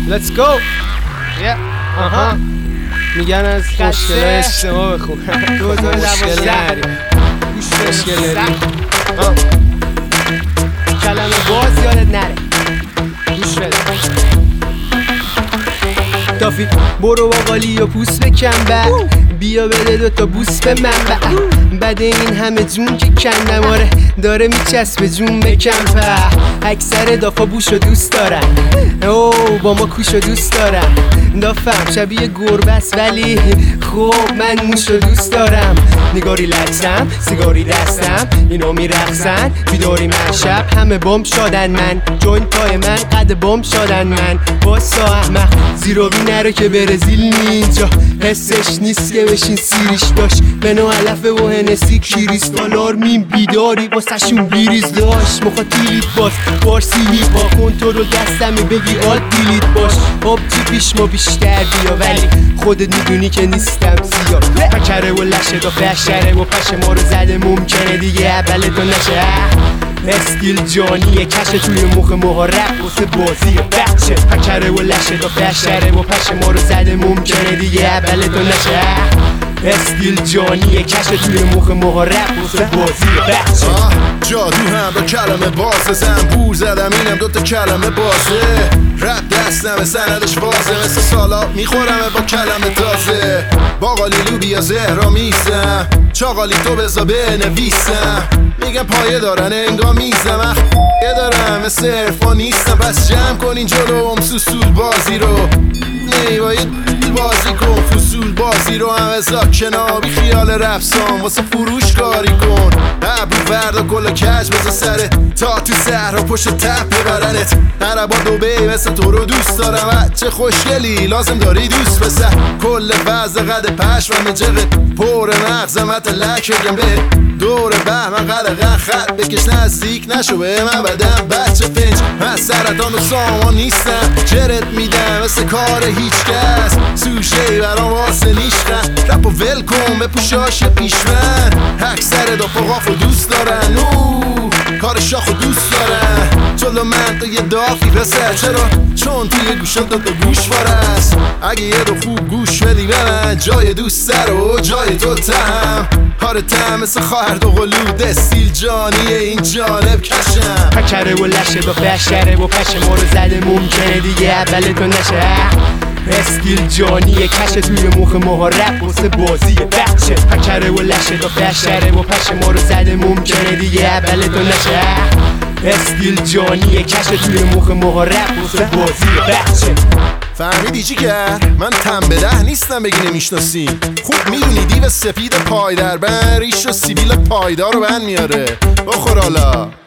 Let's go. میگن از مشکل اجتماع بخون. 2012 مشکل نداری. کلمه باز یادت نره. گوش بده. تافی برو باقالی و پوست بکن بیا بده دوتا بوس به من بعد این همه جون که کندم آره داره میچسبه جون بکن اکثر دافا بوشو دوست دارن او با ما کوشو دوست دارم دافم شبیه گربه است ولی خوب من موشو دوست دارم نگاری لکسم سیگاری دستم اینا میرقصن بیداری من شب همه بام شدن من جوینتای من قد بام شدن من باسا احمق زیروی نره که برزیل نینجا حسش نیست که بشین سیریش داشت منو علفه و هنسی کریس آلارمین بیداری واسهشون بیریز داشت مخاطیلیت باش فارسی با کنترل دستمی بگی آد دیلیت باش آبجی پیش ما بیشتر بیا ولی خودت میدونی که نیستم زیاد پکره و لشه دا فشره و پش ما رو زده ممکنه دیگه اوله تو نشه استیل جانیه کشه توی مخ مهارب واسه بازی بچه پکره و لشه دا فشره و پش ما رو زده ممکنه دیگه اوله تو نشه استیل جانیه کشه توی مخ مهارب واسه بازی بچه جادو هم با کلمه بازه زنبور زدم اینم دوتا کلمه بازه رب دستم سندش وازه مثل سالاب میخورم با کلمه تازه باقالی لوبیا زهرا میزم چاقالی تو بزا بنویسم میگم پایه دارن انگام میزم یه دارم مثل عرفا نیستم پس جمع کنین جلوم سوسول بازی رو باید بازی کن فصول بازی رو هم ازا کنابی خیال رفسان واسه فروش کاری کن ابرو وردا کلا کج بزا سره تا تو صحرا پشت تپ ببرنت عربا دوبی مثل تو رو دوست دارم چه خوشگلی لازم داری دوست بسه کل وضع قد پش و مجقه پر مغزم حتی لک بگم به دور بهمن قلقن خط بکش نزدیک نشو به من بدم بچه پنج من سرطان و سامان نیستم جرت میدم مثل کار هیچ کس سوشه برام واسه نیشتن رپ و ول کن به پوشاش پیشمن اکثر دافقاف رو دوست دارن کار شاخ رو دوست دارن جلو من تو یه دافی رسه چرا چون توی گوشم تا گوش وارست اگه یه رو خوب گوش بدی به من جای دوست سر و جای تو تهم کار تهم مثل خواهر دو قلود استیل جانیه این جانب کشم پکره و لشه با فشره و پش ما رو زده ممکنه دیگه اوله تو نشه استیل جانیه کشه توی مخ مهارب واسه بازی بچه پکره و لشه با فشره و پش ما رو زده ممکنه دیگه اوله تو نشه استیل جانیه کشه توی مخ مهارب واسه بازی بچه فهمیدی چی کرد؟ من تنبله نیستم بگی نمیشناسی خوب میدونی دیو سپید پای در بن ریش و سیبیل پایدار رو بند میاره بخور حالا